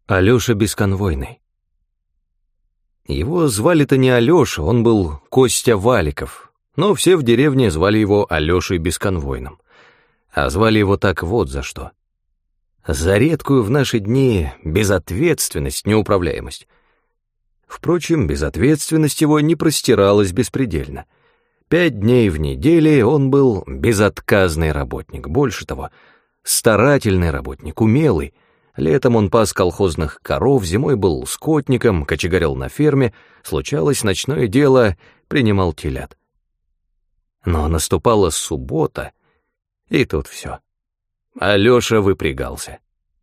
Алёша Бесконвойный. Его звали-то не Алёша, он был Костя Валиков, но все в деревне звали его Алёшей Бесконвойным. А звали его так вот за что. За редкую в наши дни безответственность, неуправляемость. Впрочем, безответственность его не простиралась беспредельно. 5 дней в неделю он был безотказный работник, больше того, старательный работник, умелый. Летом он пас колхозных коров, зимой был скотником, кочегарил на ферме, случалось ночное дело, принимал телят. Но наступала суббота, и тут все. Алёша выпрягался.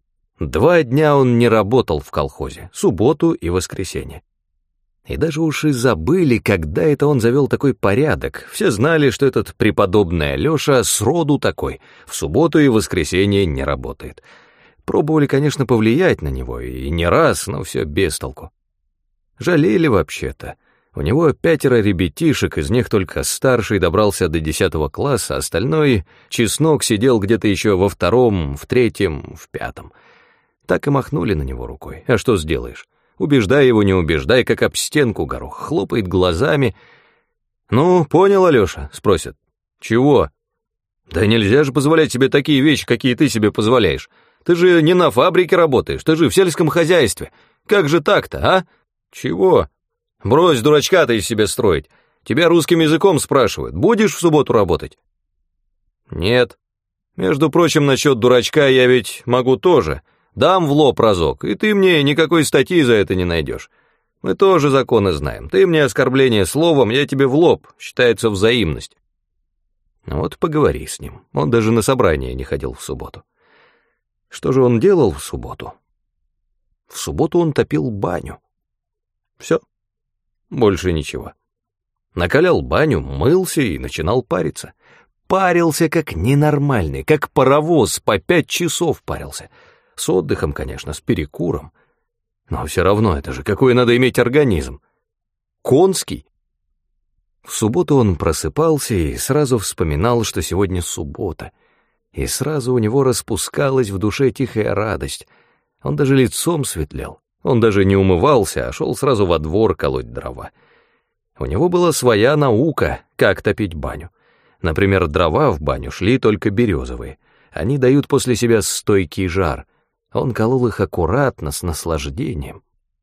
2 дня он не работал в колхозе, субботу и воскресенье. И даже уж и забыли, когда это он завел такой порядок. Все знали, что этот преподобный Алёша сроду такой, в субботу и воскресенье не работает. Пробовали, конечно, повлиять на него, и не раз, но все без толку. Жалели вообще-то. У него 5 ребятишек, из них только старший добрался до 10 класса, остальной чеснок сидел где-то еще во 2, в 3, в 5. Так и махнули на него рукой. А что сделаешь? Убеждай его, не убеждай, как об стенку горох, хлопает глазами. «Ну, понял, Алёша?» — спросят. «Чего?» «Да нельзя же позволять себе такие вещи, какие ты себе позволяешь. Ты же не на фабрике работаешь, ты же в сельском хозяйстве. Как же так-то, а? Чего? Брось дурачка-то из себя строить. Тебя русским языком спрашивают, будешь в субботу работать?» «Нет. Между прочим, насчет дурачка я ведь могу тоже. Дам в лоб разок, и ты мне никакой статьи за это не найдешь. Мы тоже законы знаем. Ты мне оскорбление словом, я тебе в лоб, считается взаимность». Вот поговори с ним. Он даже на собрание не ходил в субботу. Что же он делал в субботу? В субботу он топил баню. Все. Больше ничего. Накалял баню, мылся и начинал париться. Парился как ненормальный, как паровоз, по 5 часов парился. С отдыхом, конечно, с перекуром. Но все равно это же какой надо иметь организм. Конский. В субботу он просыпался и сразу вспоминал, что сегодня суббота. И сразу у него распускалась в душе тихая радость. Он даже лицом светлел. Он даже не умывался, а шел сразу во двор колоть дрова. У него была своя наука, как топить баню. Например, дрова в баню шли только березовые. Они дают после себя стойкий жар. Он колол их аккуратно, с наслаждением.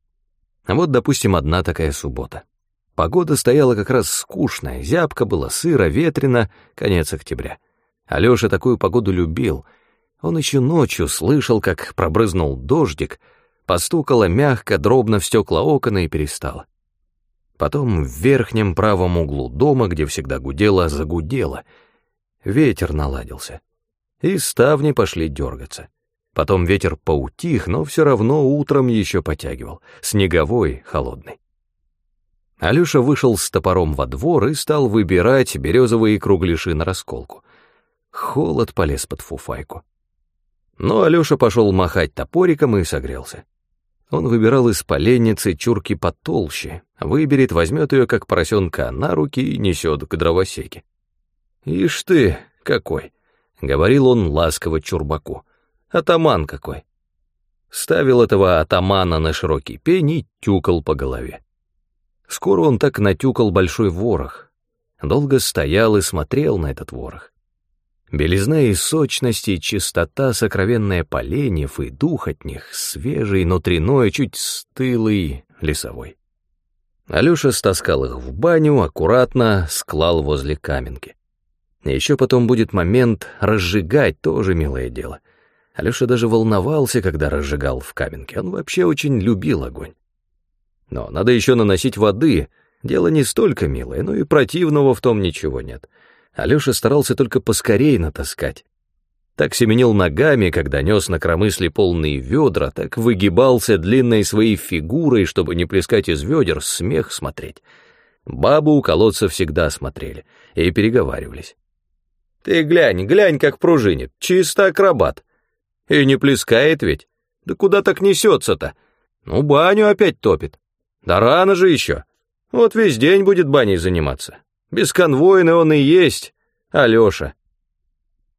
А вот, допустим, одна такая суббота. Погода стояла как раз скучная, зябко было, сыро, ветрено, конец октября. Алёша такую погоду любил. Он еще ночью слышал, как пробрызнул дождик, постукало мягко, дробно в стекла окон и перестало. Потом в верхнем правом углу дома, где всегда гудело, загудело. Ветер наладился, и ставни пошли дергаться. Потом ветер поутих, но все равно утром еще потягивал, снеговой, холодный. Алёша вышел с топором во двор и стал выбирать березовые кругляши на расколку. Холод полез под фуфайку. Но Алёша пошел махать топориком и согрелся. Он выбирал из поленницы чурки потолще, выберет, возьмет ее, как поросенка, на руки и несет к дровосеке. «Ишь ты, какой!» — говорил он ласково чурбаку. «Атаман какой!» Ставил этого атамана на широкий пень и тюкал по голове. Скоро он так натюкал большой ворох. Долго стоял и смотрел на этот ворох. Белизна и сочность, и чистота сокровенная поленьев, и дух от них свежий, внутренной, чуть стылый, лесовой. Алёша стаскал их в баню, аккуратно склал возле каменки. Еще потом будет момент разжигать, тоже милое дело. Алёша даже волновался, когда разжигал в каменке, он вообще очень любил огонь. Но надо еще наносить воды, дело не столько милое, но и противного в том ничего нет. Алёша старался только поскорей натаскать. Так семенил ногами, когда нес на коромысле полные ведра, так выгибался длинной своей фигурой, чтобы не плескать из ведер, смех смотреть. Бабы у колодца всегда смотрели и переговаривались. «Ты глянь, глянь, как пружинит, чисто акробат. И не плескает ведь. Да куда так несется-то? Ну, баню опять топит. Да рано же еще. Вот весь день будет баней заниматься. Бесконвойный он и есть, Алёша».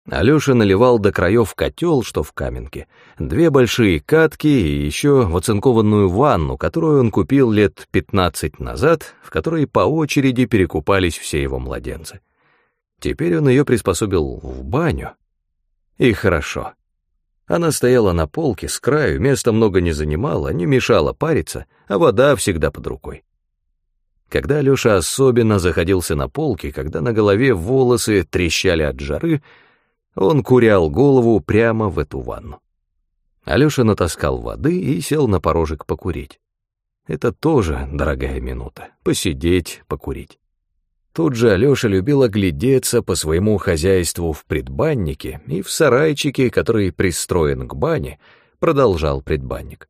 Алёша наливал до краев котел, что в Каменке, 2 большие катки и еще в оцинкованную ванну, которую он купил лет 15 назад, в которой по очереди перекупались все его младенцы. Теперь он ее приспособил в баню. И хорошо. Она стояла на полке с краю, места много не занимала, не мешала париться, а вода всегда под рукой. Когда Алёша особенно заходился на полке, когда на голове волосы трещали от жары, он курял голову прямо в эту ванну. Алёша натаскал воды и сел на порожек покурить. Это тоже дорогая минута — посидеть, покурить. Тут же Алёша любил оглядеться по своему хозяйству в предбаннике и в сарайчике, который пристроен к бане, продолжал предбанник.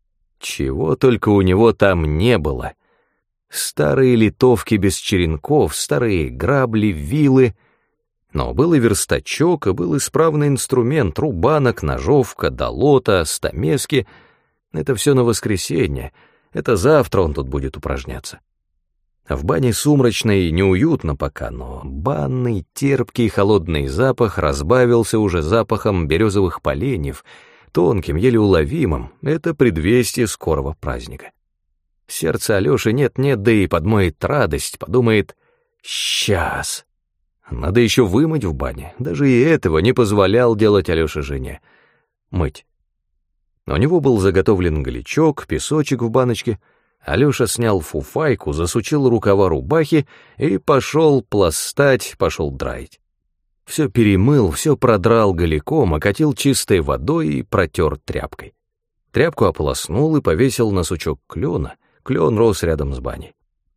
Чего только у него там не было. Старые литовки без черенков, старые грабли, вилы. Но был и верстачок, и был исправный инструмент, рубанок, ножовка, долота, стамески. Это все на воскресенье, это завтра он тут будет упражняться. В бане сумрачно и неуютно пока, но банный, терпкий, холодный запах разбавился уже запахом березовых поленьев, тонким, еле уловимым, это предвестие скорого праздника. Сердце Алёши нет-нет, да и подмоет радость, подумает «сейчас». Надо еще вымыть в бане, даже и этого не позволял делать Алёша жене. Мыть. Но у него был заготовлен голячок, песочек в баночке. Алёша снял фуфайку, засучил рукава рубахи и пошел пластать, пошел драить. Все перемыл, все продрал голяком, окатил чистой водой и протер тряпкой. Тряпку ополоснул и повесил на сучок клена. Клен рос рядом с баней.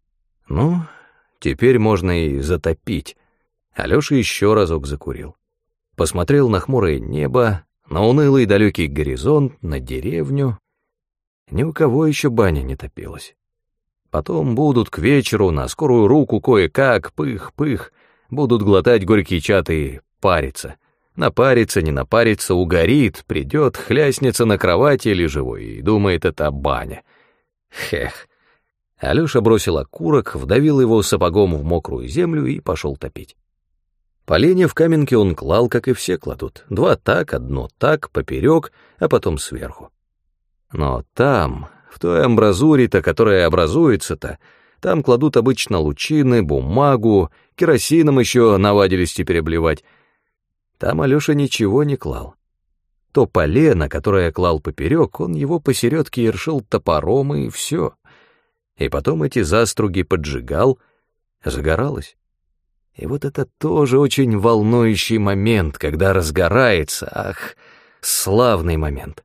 Ну, теперь можно и затопить. Алёша еще разок закурил. Посмотрел на хмурое небо, на унылый далекий горизонт, на деревню. Ни у кого еще баня не топилась. Потом будут к вечеру на скорую руку кое-как, пых-пых, будут глотать горький чад и париться. Напарится, не напарится, угорит, придет, хляснется на кровати или живой и думает, это баня. Хех. Алёша бросил окурок, вдавил его сапогом в мокрую землю и пошел топить. Поленья в Каменке он клал, как и все кладут. 2 так, 1 так, поперек, а потом сверху. Но там, в той амбразуре-то, которая образуется-то, там кладут обычно лучины, бумагу, керосином еще навадились теперь обливать. Там Алёша ничего не клал. То полено, которое клал поперек, он его посередке ершил топором, и все. И потом эти заструги поджигал, загоралось. И вот это тоже очень волнующий момент, когда разгорается, ах, славный момент.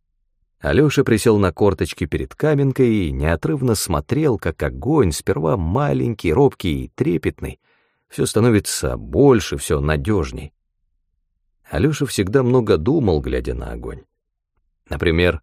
Алёша присел на корточки перед Каменкой и неотрывно смотрел, как огонь, сперва маленький, робкий и трепетный, все становится больше, все надежней. Алёша всегда много думал, глядя на огонь. Например,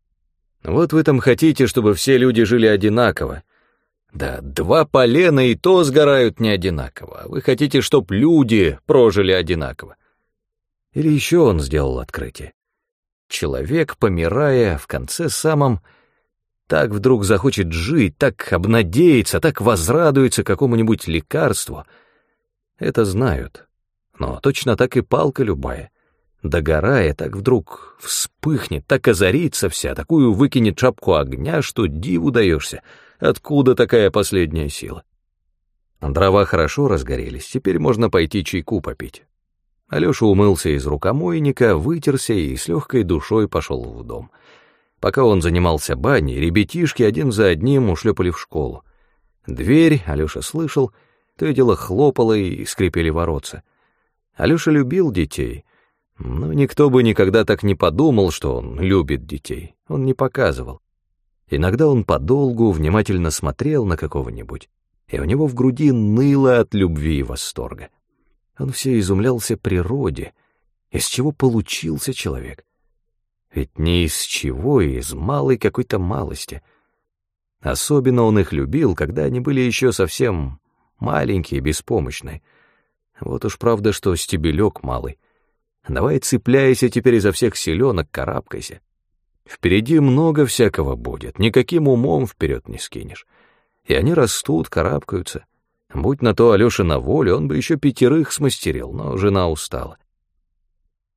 вот вы там хотите, чтобы все люди жили одинаково. Да 2 полена и то сгорают не одинаково. Вы хотите, чтоб люди прожили одинаково. Или еще он сделал открытие. Человек, помирая, в конце самом, так вдруг захочет жить, так обнадеется, так возрадуется какому-нибудь лекарству. Это знают. Но точно так и палка любая. Догорая, так вдруг вспыхнет, так озарится вся, такую выкинет шапку огня, что диву даешься. Откуда такая последняя сила? Дрова хорошо разгорелись, теперь можно пойти чайку попить. Алёша умылся из рукомойника, вытерся и с легкой душой пошел в дом. Пока он занимался баней, ребятишки один за одним ушлепали в школу. Дверь, Алёша слышал, то и дело хлопала и скрипели воротца. Алёша любил детей, но никто бы никогда так не подумал, что он любит детей. Он не показывал. Иногда он подолгу внимательно смотрел на какого-нибудь, и у него в груди ныло от любви и восторга. Он все изумлялся природе, из чего получился человек. Ведь не из чего, из малой какой-то малости. Особенно он их любил, когда они были еще совсем маленькие, беспомощные. Вот уж правда, что стебелек малый. Давай цепляйся теперь изо всех силенок, карабкайся. Впереди много всякого будет, никаким умом вперед не скинешь. И они растут, карабкаются. Будь на то Алёша на воле, он бы еще 5 смастерил, но жена устала.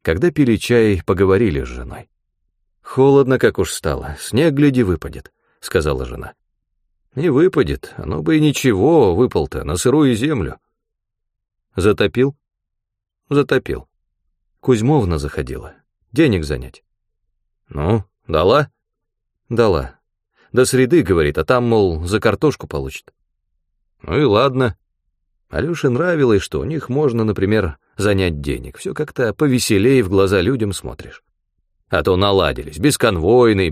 Когда пили чай, поговорили с женой. «Холодно, как уж стало, снег, гляди, выпадет», — сказала жена. «Не выпадет, оно бы и ничего, выпал-то на сырую землю». «Затопил?» «Затопил. Кузьмовна заходила. Денег занять». «Ну, дала?» «Дала. До среды, говорит, а там, мол, за картошку получит». «Ну и ладно». Алёше нравилось, что у них можно, например, занять денег. Все как-то повеселее в глаза людям смотришь. А то наладились, бесконвойный.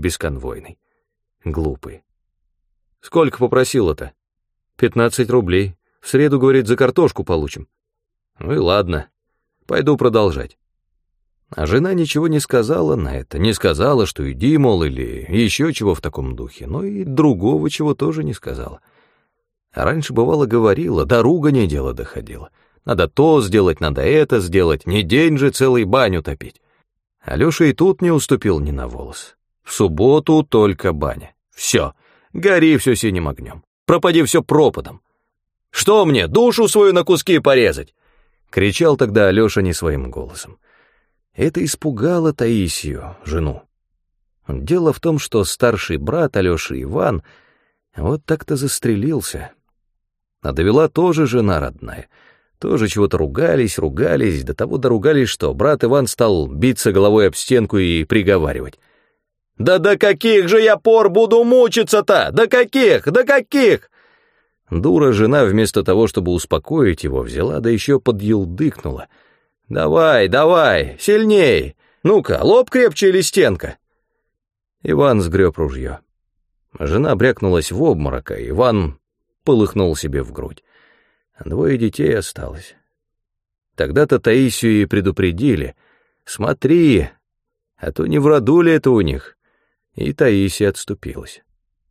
Глупый. «Сколько попросила-то?» 15 рублей. В среду, говорит, за картошку получим». «Ну и ладно, пойду продолжать». А жена ничего не сказала на это, не сказала, что иди, мол, или еще чего в таком духе, но и другого чего тоже не сказала. А раньше, бывало, говорила, до ругани дело доходило. Надо то сделать, надо это сделать, не день же целый баню топить. Алёша и тут не уступил ни на волос. В субботу только баня. Все, гори все синим огнем, пропади все пропадом. «Что мне, душу свою на куски порезать?» — кричал тогда Алёша не своим голосом. Это испугало Таисию, жену. Дело в том, что старший брат Алёши, Иван, вот так-то застрелился. А довела тоже жена родная. Тоже чего-то ругались, до того доругались, что брат Иван стал биться головой об стенку и приговаривать. «Да до каких же я пор буду мучиться-то? До каких? Дура жена вместо того, чтобы успокоить его, взяла, да еще подъелдыкнула. «Давай, сильней! Ну-ка, лоб крепче или стенка?» Иван сгреб ружье. Жена брякнулась в обморок, а Иван полыхнул себе в грудь. 2 детей осталось. Тогда-то Таисию и предупредили. «Смотри, а то не в роду ли это у них?» И Таисия отступилась.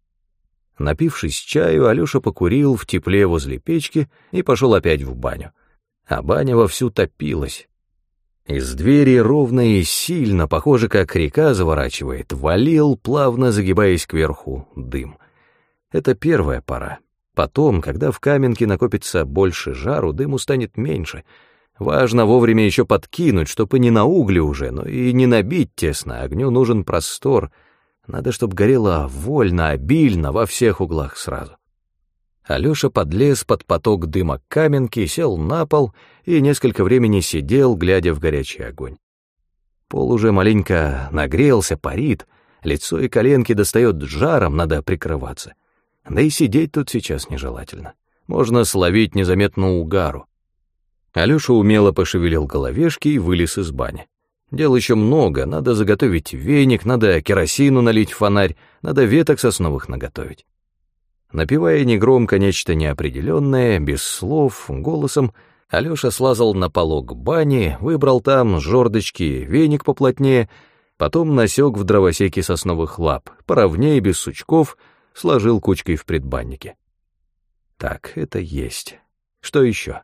Напившись чаю, Алёша покурил в тепле возле печки и пошел опять в баню. А баня вовсю топилась. Из двери ровно и сильно, похоже, как река заворачивает, валил, плавно загибаясь кверху, дым. Это первая пора. Потом, когда в каменке накопится больше жару, дыму станет меньше. Важно вовремя еще подкинуть, чтобы не на угле уже, но и не набить тесно, огню нужен простор. Надо, чтоб горело вольно, обильно, во всех углах сразу. Алёша подлез под поток дыма к каменке, сел на пол и несколько времени сидел, глядя в горячий огонь. Пол уже маленько нагрелся, парит, лицо и коленки достает жаром, надо прикрываться. Да и сидеть тут сейчас нежелательно. Можно словить незаметную угару. Алёша умело пошевелил головешки и вылез из бани. Дел еще много, надо заготовить веник, надо керосину налить в фонарь, надо веток сосновых наготовить. Напевая негромко нечто неопределенное, без слов, голосом, Алёша слазал на полог бани, выбрал там с жердочки веник поплотнее, потом насек в дровосеке сосновых лап, поровнее, без сучков, сложил кучкой в предбаннике. Так, это есть. Что еще?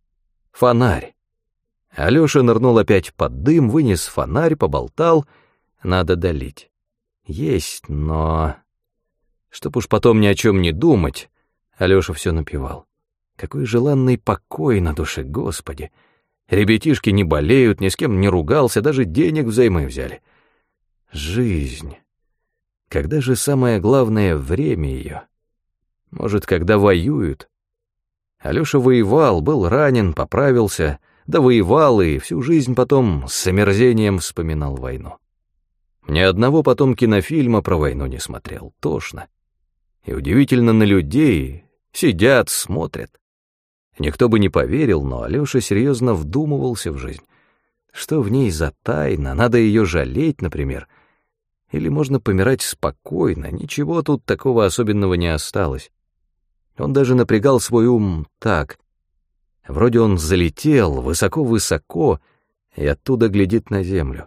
Фонарь. Алёша нырнул опять под дым, вынес фонарь, поболтал. Надо долить. Есть, но... Чтоб уж потом ни о чем не думать, Алёша все напевал. Какой желанный покой на душе, Господи! Ребятишки не болеют, ни с кем не ругался, даже денег взаймы взяли. Жизнь. Когда же самое главное время ее? Может, когда воюют? Алёша воевал, был ранен, поправился, да воевал и всю жизнь потом с омерзением вспоминал войну. Ни одного потом кинофильма про войну не смотрел, тошно. И удивительно на людей, сидят, смотрят. Никто бы не поверил, но Алёша серьезно вдумывался в жизнь. Что в ней за тайна, надо ее жалеть, например. Или можно помирать спокойно, ничего тут такого особенного не осталось. Он даже напрягал свой ум так. Вроде он залетел высоко-высоко и оттуда глядит на землю.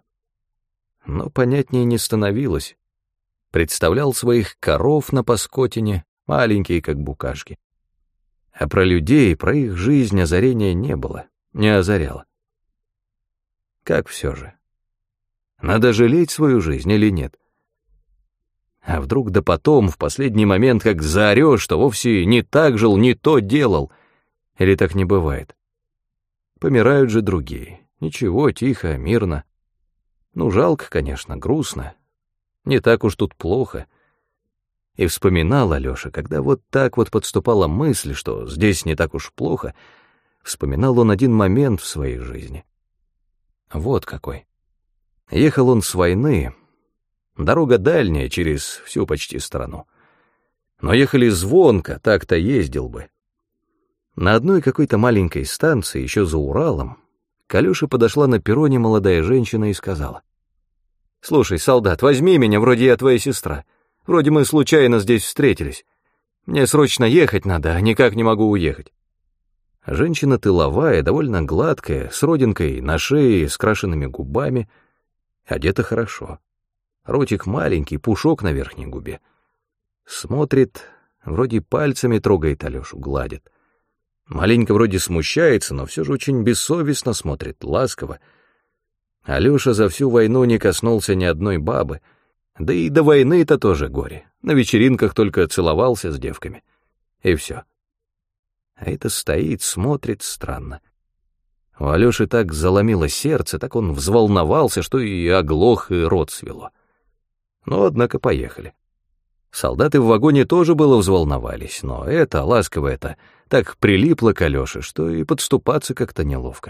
Но понятнее не становилось. Представлял своих коров на паскотине, маленькие, как букашки. А про людей, про их жизнь озарения не было, не озаряло. Как все же? Надо жалеть свою жизнь или нет? А вдруг да потом, в последний момент, как заорешь, что вовсе не так жил, не то делал? Или так не бывает? Помирают же другие. Ничего, тихо, мирно. Ну, жалко, конечно, грустно. Не так уж тут плохо. И вспоминал Алёша, когда вот так вот подступала мысль, что здесь не так уж плохо, вспоминал он один момент в своей жизни. Вот какой. Ехал он с войны, дорога дальняя, через всю почти страну. Но ехали звонко, так-то ездил бы. На одной какой-то маленькой станции, еще за Уралом, к Алёше подошла на перроне молодая женщина и сказала: «Слушай, солдат, возьми меня, вроде я твоя сестра. Вроде мы случайно здесь встретились. Мне срочно ехать надо, а никак не могу уехать». Женщина тыловая, довольно гладкая, с родинкой на шее, с крашенными губами, одета хорошо. Ротик маленький, пушок на верхней губе. Смотрит, вроде пальцами трогает Алёшу, гладит. Маленько вроде смущается, но все же очень бессовестно смотрит, ласково. Алёша за всю войну не коснулся ни одной бабы, да и до войны-то тоже горе. На вечеринках только целовался с девками. И все. А это стоит, смотрит странно. У Алёши так заломило сердце, так он взволновался, что и оглох, и рот свело. Но, однако, поехали. Солдаты в вагоне тоже было взволновались, но это, ласковое-то, так прилипло к Алёше, что и подступаться как-то неловко.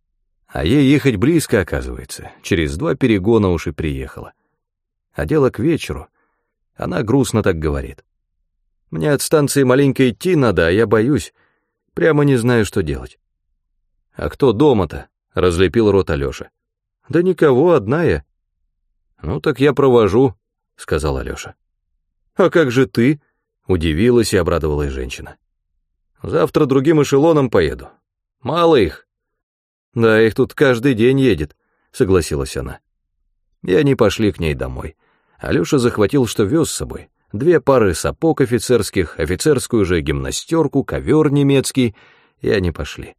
А ей ехать близко, оказывается, через 2 перегона уж и приехала. А дело к вечеру. Она грустно так говорит: «Мне от станции маленько идти надо, а я боюсь, прямо не знаю, что делать». «А кто дома-то?» — разлепил рот Алёша. «Да никого, одна я». «Ну так я провожу», — сказал Алёша. «А как же ты?» — удивилась и обрадовалась женщина. «Завтра другим эшелоном поеду. Мало их». «Да, их тут каждый день едет», — согласилась она. И они пошли к ней домой. Алёша захватил, что вез с собой: 2 пары сапог офицерских, офицерскую же гимнастерку, ковер немецкий, и они пошли.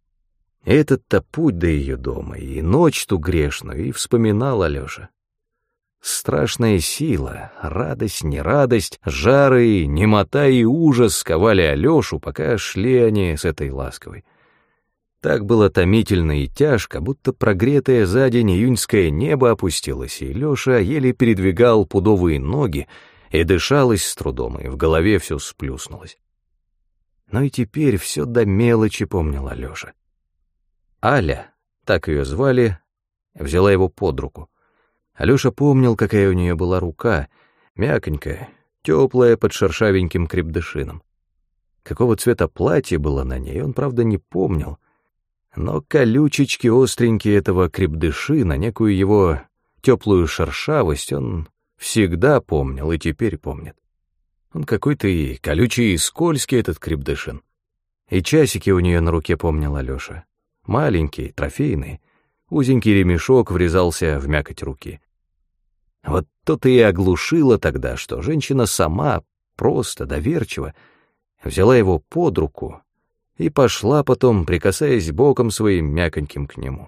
Этот-то путь до ее дома, и ночь ту грешную, и вспоминал Алёша. Страшная сила, радость, нерадость, жары, немота и ужас сковали Алёшу, пока шли они с этой ласковой. Так было томительно и тяжко, будто прогретое за день июньское небо опустилось, и Лёша еле передвигал пудовые ноги, и дышалось с трудом, и в голове все сплюснулось. Но и теперь все до мелочи помнила Лёша. Аля, так ее звали, взяла его под руку. Алёша помнил, какая у нее была рука, мяконькая, теплая, под шершавеньким крепдышином. Какого цвета платье было на ней, он, правда, не помнил, но колючечки остренькие этого крепдышина, некую его теплую шершавость он всегда помнил и теперь помнит. Он какой-то и колючий, и скользкий, этот крепдышин. И часики у нее на руке помнил Алёша. Маленькие, трофейные. Узенький ремешок врезался в мякоть руки. Вот то-то и оглушило тогда, что женщина сама, просто, доверчиво, взяла его под руку и пошла потом, прикасаясь боком своим мяконьким к нему.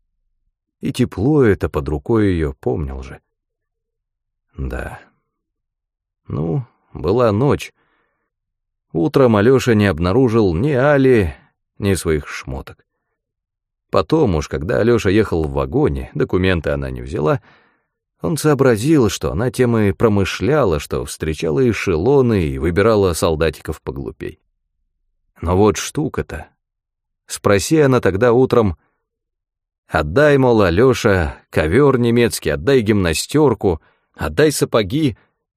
И тепло это под рукой ее помнил же. Да. Ну, была ночь. Утром Алёша не обнаружил ни Али, ни своих шмоток. Потом уж, когда Алёша ехал в вагоне, документы она не взяла, он сообразил, что она тем и промышляла, что встречала эшелоны и выбирала солдатиков поглупей. Но вот штука-то. Спроси она тогда утром: «Отдай, мол, Алёша, ковер немецкий, отдай гимнастерку, отдай сапоги»,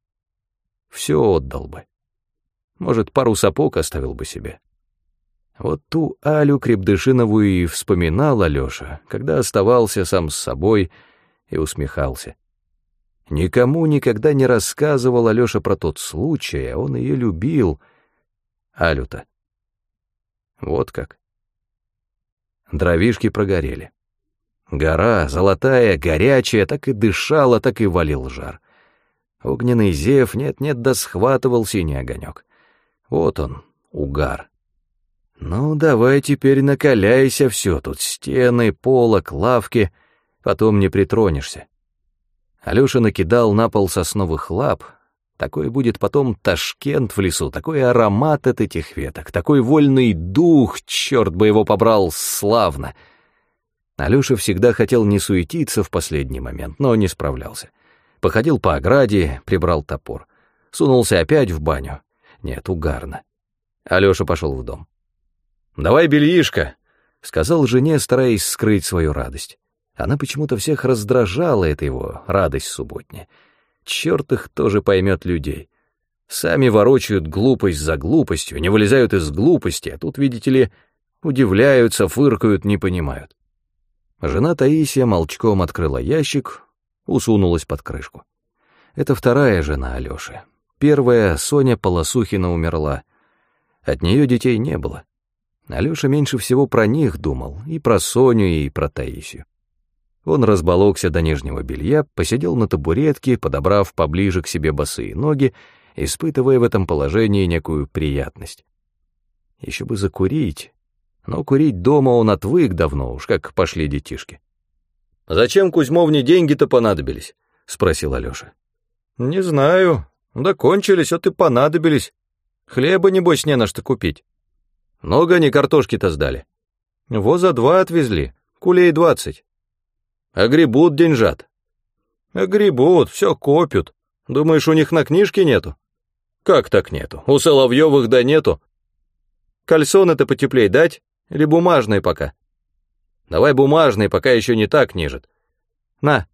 все отдал бы. Может, пару сапог оставил бы себе. Вот ту Алю Крепдышинову и вспоминал Алёша, когда оставался сам с собой и усмехался. Никому никогда не рассказывал Алёша про тот случай, а он ее любил, Алю-то. Вот как. Дровишки прогорели. Гора, золотая, горячая, так и дышала, так и валил жар. Огненный зев нет-нет да схватывал синий огонек. Вот он, угар. Ну, давай теперь накаляйся все, тут стены, полок, лавки, потом не притронешься. Алёша накидал на пол сосновых лап. Такой будет потом Ташкент в лесу, такой аромат от этих веток, такой вольный дух, черт бы его побрал, славно. Алёша всегда хотел не суетиться в последний момент, но не справлялся. Походил по ограде, прибрал топор. Сунулся опять в баню. Нет, угарно. Алёша пошел в дом. «Давай бельишко», — сказал жене, стараясь скрыть свою радость. Она почему-то всех раздражала, эта его радость субботняя. Черт их тоже поймет людей. Сами ворочают глупость за глупостью, не вылезают из глупости, а тут, видите ли, удивляются, фыркают, не понимают. Жена Таисия молчком открыла ящик, усунулась под крышку. Это вторая жена Алёши. Первая, Соня Полосухина, умерла. От нее детей не было. Алёша меньше всего про них думал, и про Соню, и про Таисию. Он разболокся до нижнего белья, посидел на табуретке, подобрав поближе к себе босые ноги, испытывая в этом положении некую приятность. Еще бы закурить, но курить дома он отвык давно уж, как пошли детишки. «Зачем Кузьмовне деньги-то понадобились?» — спросил Алёша. «Не знаю, да кончились, вот и понадобились. Хлеба, небось, не на что купить. Много они картошки-то сдали. Воза 2 отвезли, кулей 20. А гребут деньжат. А гребут, все копят. Думаешь, у них на книжке нету? Как так нету? У Соловьевых да нету. Кальсоны-то потеплей дать? Или бумажные пока? Давай бумажные, пока еще не так нижет. На».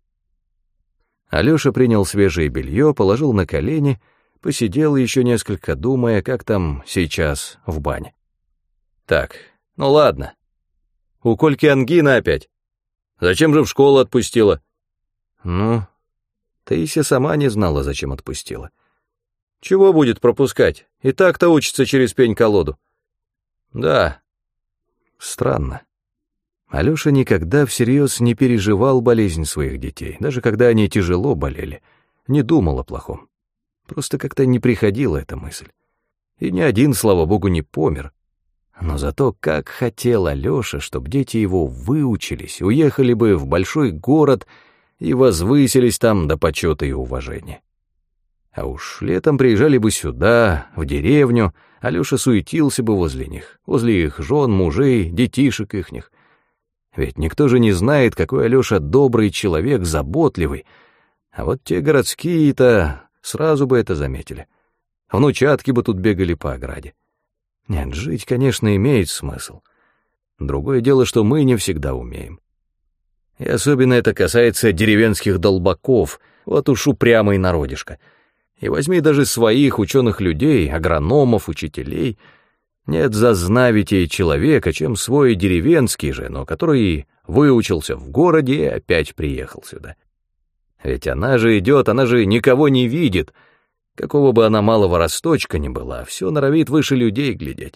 Алёша принял свежее белье, положил на колени, посидел еще несколько, думая, как там сейчас в бане. Так, ну ладно. У Кольки ангина опять. Зачем же в школу отпустила? Ну, Таисия сама не знала, зачем отпустила. Чего будет пропускать? И так-то учится через пень-колоду. Да, странно. Алёша никогда всерьез не переживал болезнь своих детей, даже когда они тяжело болели, не думал о плохом. Просто как-то не приходила эта мысль. И ни один, слава богу, не помер. Но зато как хотел Алёша, чтобы дети его выучились, уехали бы в большой город и возвысились там до почета и уважения. А уж летом приезжали бы сюда, в деревню, Алёша суетился бы возле них, возле их жен, мужей, детишек ихних. Ведь никто же не знает, какой Алёша добрый человек, заботливый. А вот те городские-то сразу бы это заметили. Внучатки бы тут бегали по ограде. Нет, жить, конечно, имеет смысл. Другое дело, что мы не всегда умеем. И особенно это касается деревенских долбаков, вот уж упрямый народишко. И возьми даже своих ученых людей, агрономов, учителей. Нет зазнавитей человека, чем свой деревенский же, но который выучился в городе и опять приехал сюда. Ведь она же идет, она же никого не видит. Какого бы она малого росточка ни была, все норовит выше людей глядеть.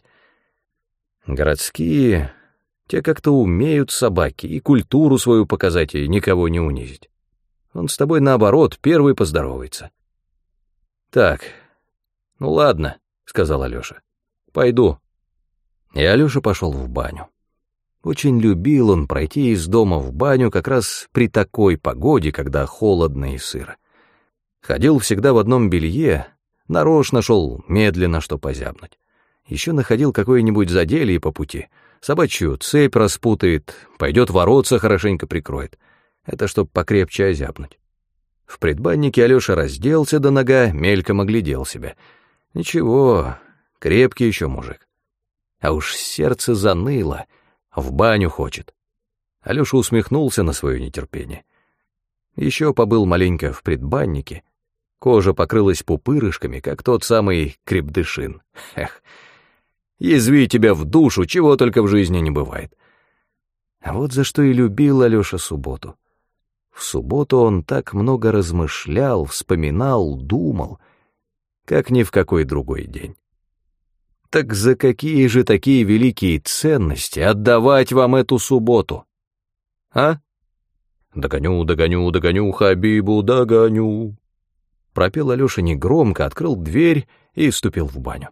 Городские, те как-то умеют собаки и культуру свою показать, и никого не унизить. Он с тобой, наоборот, первый поздоровается. «Так, ну ладно», — сказал Алёша, — «пойду». И Алёша пошел в баню. Очень любил он пройти из дома в баню как раз при такой погоде, когда холодно и сыро. Ходил всегда в одном белье, нарочно шел медленно, чтоб озябнуть. Еще находил какое-нибудь заделье по пути, собачью цепь распутает, пойдет воротца хорошенько прикроет. Это чтоб покрепче озябнуть. В предбаннике Алёша разделся до нога, мельком оглядел себя. Ничего, крепкий еще мужик. А уж сердце заныло, в баню хочет. Алёша усмехнулся на свое нетерпение. Еще побыл маленько в предбаннике, кожа покрылась пупырышками, как тот самый крепдышин. Эх, язви тебя в душу, чего только в жизни не бывает. А вот за что и любил Алёша субботу. В субботу он так много размышлял, вспоминал, думал, как ни в какой другой день. Так за какие же такие великие ценности отдавать вам эту субботу? А? «Догоню, догоню, догоню, Хабибу, догоню». Пропел Алёша негромко, открыл дверь и вступил в баню.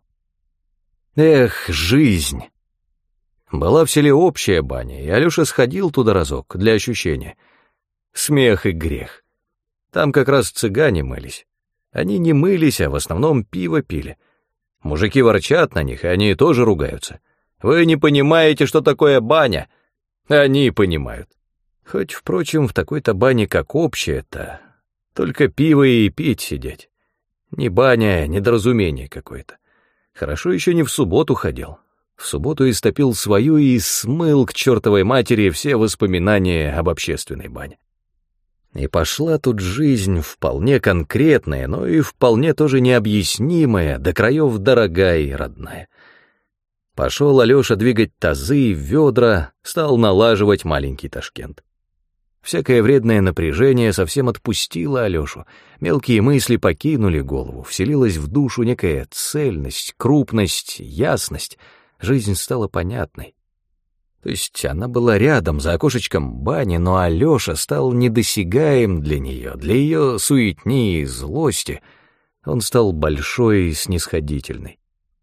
Эх, жизнь! Была в селе общая баня, и Алёша сходил туда разок для ощущения. Смех и грех. Там как раз цыгане мылись. Они не мылись, а в основном пиво пили. Мужики ворчат на них, и они тоже ругаются. Вы не понимаете, что такое баня? Они понимают. Хоть, впрочем, в такой-то бане, как общая-то, только пиво и пить сидеть. Не баня, недоразумение какое-то. Хорошо еще не в субботу ходил. В субботу истопил свою и смыл к чертовой матери все воспоминания об общественной бане. И пошла тут жизнь вполне конкретная, но и вполне тоже необъяснимая, до краев дорогая и родная. Пошел Алеша двигать тазы, ведра, стал налаживать маленький Ташкент. Всякое вредное напряжение совсем отпустило Алешу, мелкие мысли покинули голову, вселилась в душу некая цельность, крупность, ясность, жизнь стала понятной. То есть она была рядом, за окошечком бани, но Алеша стал недосягаем для нее, для ее суетни и злости. Он стал большой и снисходительный.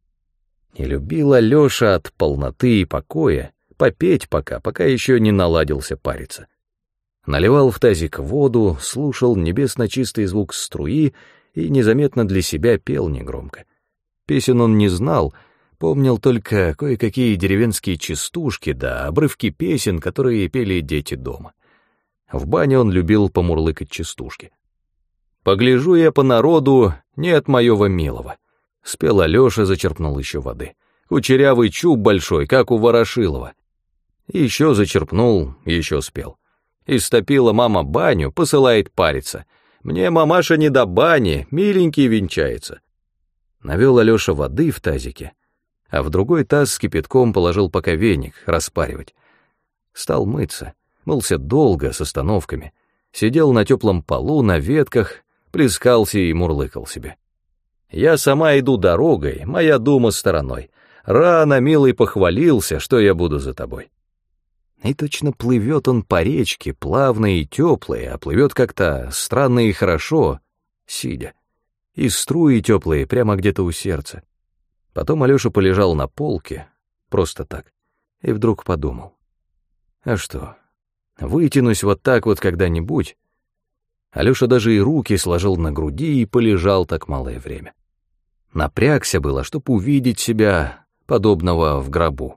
Не любил Алеша от полноты и покоя попеть пока еще не наладился париться. Наливал в тазик воду, слушал небесно чистый звук струи и незаметно для себя пел негромко. Песен он не знал, помнил только кое-какие деревенские частушки да обрывки песен, которые пели дети дома. В бане он любил помурлыкать частушки. «Погляжу я по народу, нет моего милого», — спел Алеша, зачерпнул еще воды. «Кучерявый чуб большой, как у Ворошилова». И еще зачерпнул, еще спел. «Истопила мама баню, посылает париться. Мне мамаша не до бани, миленький венчается». Навел Алеша воды в тазике, а в другой таз с кипятком положил пока веник распаривать. Стал мыться, мылся долго, с остановками. Сидел на теплом полу, на ветках, плескался и мурлыкал себе. «Я сама иду дорогой, моя дума стороной. Рано, милый, похвалился, что я буду за тобой». И точно плывет он по речке, плавно и теплый, а плывет как-то странно и хорошо, сидя. И струи теплые прямо где-то у сердца. Потом Алеша полежал на полке, просто так, и вдруг подумал. А что, вытянусь вот так вот когда-нибудь? Алеша даже и руки сложил на груди и полежал так малое время. Напрягся было, чтоб увидеть себя, подобного в гробу.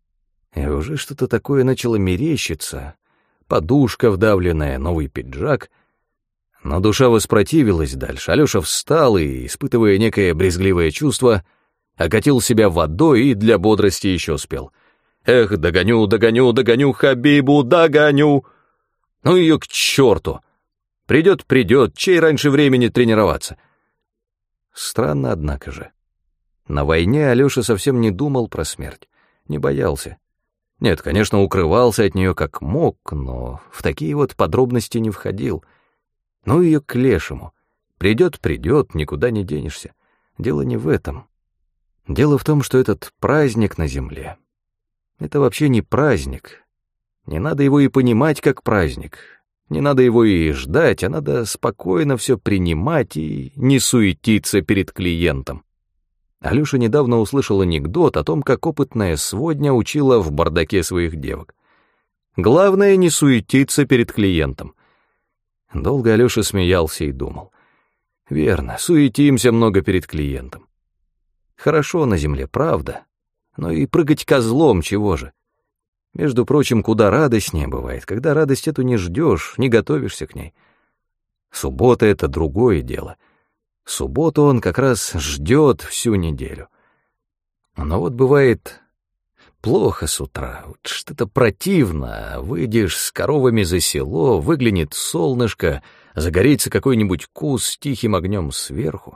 И уже что-то такое начало мерещиться, подушка вдавленная, новый пиджак. Но душа воспротивилась дальше. Алеша встал и, испытывая некое брезгливое чувство, окатил себя водой и для бодрости еще спел. «Эх, догоню, догоню, догоню, Хабибу, догоню!» Ну ее к черту! Придет, чей раньше времени тренироваться? Странно, однако же. На войне Алеша совсем не думал про смерть, не боялся. Нет, конечно, укрывался от нее как мог, но в такие вот подробности не входил. Ну ее к лешему. Придет, никуда не денешься. Дело не в этом. Дело в том, что этот праздник на земле — это вообще не праздник. Не надо его и понимать как праздник. Не надо его и ждать, а надо спокойно все принимать и не суетиться перед клиентом. Алеша недавно услышал анекдот о том, как опытная сводня учила в бардаке своих девок. Главное — не суетиться перед клиентом. Долго Алеша смеялся и думал. Верно, суетимся много перед клиентом. Хорошо на земле, правда, но и прыгать козлом чего же? Между прочим, куда радостнее бывает, когда радость эту не ждешь, не готовишься к ней. Суббота — это другое дело. Субботу он как раз ждет всю неделю. Но вот бывает плохо с утра, вот что-то противно, выйдешь с коровами за село, выглянет солнышко, загорится какой-нибудь кус с тихим огнем сверху.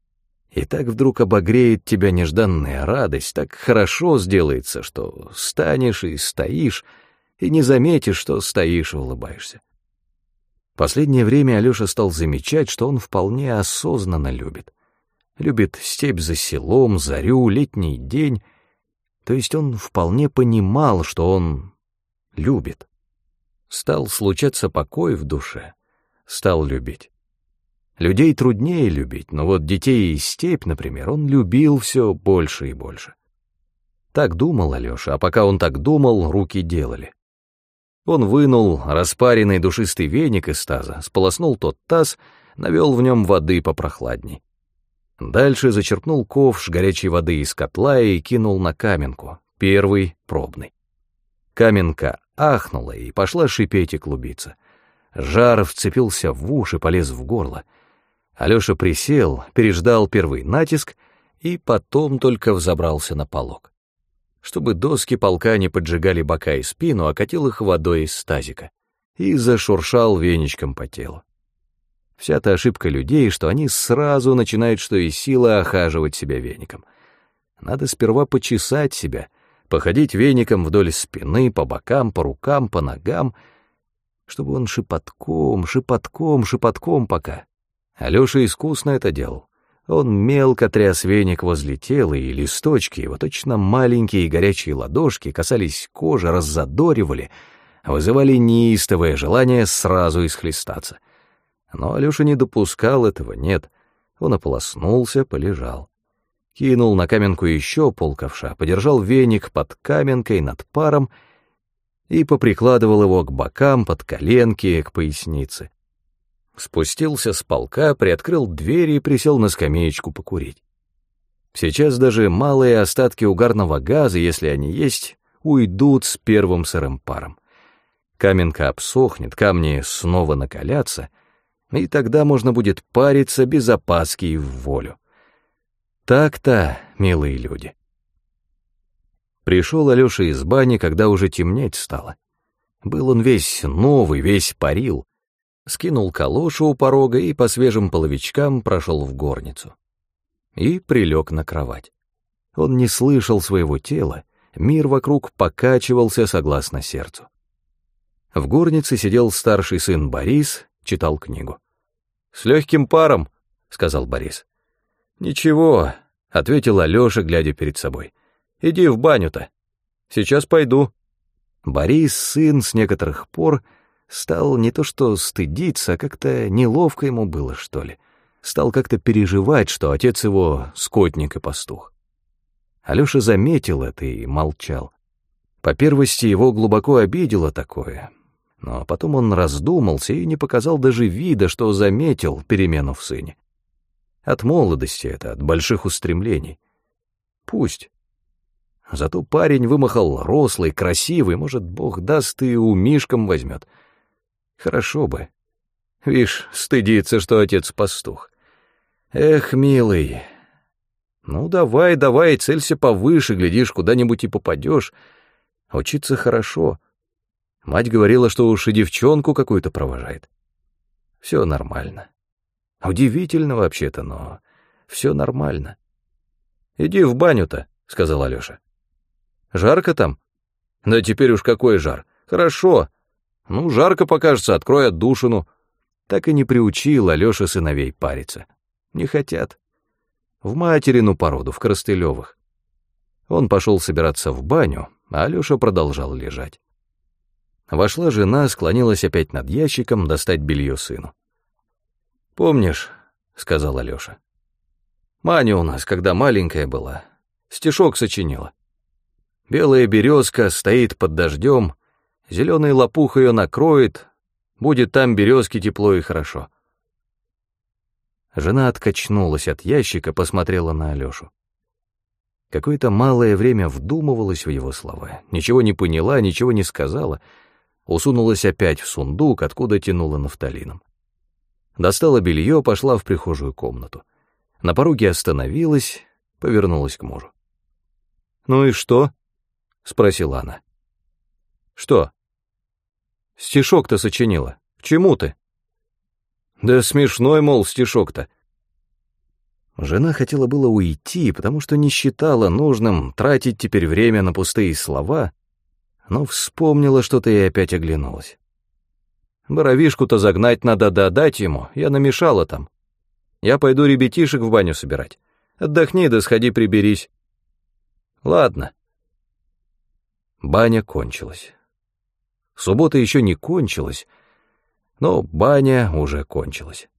И так вдруг обогреет тебя нежданная радость, так хорошо сделается, что станешь и стоишь, и не заметишь, что стоишь и улыбаешься. Последнее время Алеша стал замечать, что он вполне осознанно любит. Любит степь за селом, зарю, летний день. То есть он вполне понимал, что он любит. Стал случаться покой в душе, стал любить. Людей труднее любить, но вот детей и степь, например, он любил все больше и больше. Так думал Алеша, а пока он так думал, руки делали. Он вынул распаренный душистый веник из таза, сполоснул тот таз, навел в нем воды попрохладней. Дальше зачерпнул ковш горячей воды из котла и кинул на каменку, первый пробный. Каменка ахнула и пошла шипеть и клубиться. Жар вцепился в уши, полез в горло. Алёша присел, переждал первый натиск и потом только взобрался на полог. Чтобы доски полка не поджигали бока и спину, окатил их водой из тазика и зашуршал веничком по телу. Вся-то ошибка людей, что они сразу начинают что из силы охаживать себя веником. Надо сперва почесать себя, походить веником вдоль спины, по бокам, по рукам, по ногам, чтобы он шепотком пока. Алёша искусно это делал. Он мелко тряс веник возле тела, и листочки его, точно маленькие горячие ладошки, касались кожи, раззадоривали, вызывали неистовое желание сразу исхлестаться. Но Алёша не допускал этого, нет. Он ополоснулся, полежал. Кинул на каменку еще полковша, подержал веник под каменкой над паром и поприкладывал его к бокам, под коленки, к пояснице. Спустился с полка, приоткрыл дверь и присел на скамеечку покурить. Сейчас даже малые остатки угарного газа, если они есть, уйдут с первым сырым паром. Каменка обсохнет, камни снова накалятся, и тогда можно будет париться без опаски и в волю. Так-то, милые люди. Пришел Алёша из бани, когда уже темнеть стало. Был он весь новый, весь парил. Скинул калошу у порога и по свежим половичкам прошел в горницу. И прилег на кровать. Он не слышал своего тела, мир вокруг покачивался согласно сердцу. В горнице сидел старший сын Борис, читал книгу. «С легким паром», — сказал Борис. «Ничего», — ответил Алёша, глядя перед собой. «Иди в баню-то. Сейчас пойду». Борис, сын, с некоторых пор стал не то что стыдиться, а как-то неловко ему было, что ли. Стал как-то переживать, что отец его скотник и пастух. Алёша заметил это и молчал. По первости его глубоко обидело такое, но потом он раздумался и не показал даже вида, что заметил перемену в сыне. От молодости это, от больших устремлений. Пусть. Зато парень вымахал рослый, красивый, может, Бог даст, и умишком возьмет. Хорошо бы. Вишь, стыдится, что отец пастух. Эх, милый. Ну, давай, целься повыше, глядишь, куда-нибудь и попадешь. Учиться хорошо. Мать говорила, что уж и девчонку какую-то провожает. Все нормально. Удивительно вообще-то, но все нормально. Иди в баню-то, сказал Алёша. Жарко там? Да теперь уж какой жар. Хорошо. Ну, жарко покажется, открой отдушину. Так и не приучил Алёша сыновей париться. Не хотят. В материну породу, в Коростылевых. Он пошел собираться в баню, а Алёша продолжал лежать. Вошла жена, склонилась опять над ящиком достать белье сыну. «Помнишь, — сказал Алёша, — Маня у нас, когда маленькая была, стишок сочинила. Белая березка стоит под дождем, зеленый лопух ее накроет, будет там березке тепло и хорошо». Жена откачнулась от ящика, посмотрела на Алёшу. Какое-то малое время вдумывалась в его слова, ничего не поняла, ничего не сказала, усунулась опять в сундук, откуда тянула нафталином. Достала белье, пошла в прихожую комнату. На пороге остановилась, повернулась к мужу. «Ну и что?» — спросила она. «Что?» «Стишок-то сочинила. К чему ты?» «Да смешной, мол, стишок-то». Жена хотела было уйти, потому что не считала нужным тратить теперь время на пустые слова, но вспомнила что-то и опять оглянулась. «Боровишку-то загнать надо, да дать ему, я намешала там. Я пойду ребятишек в баню собирать. Отдохни да сходи приберись». «Ладно». Баня кончилась. Суббота еще не кончилась, но баня уже кончилась.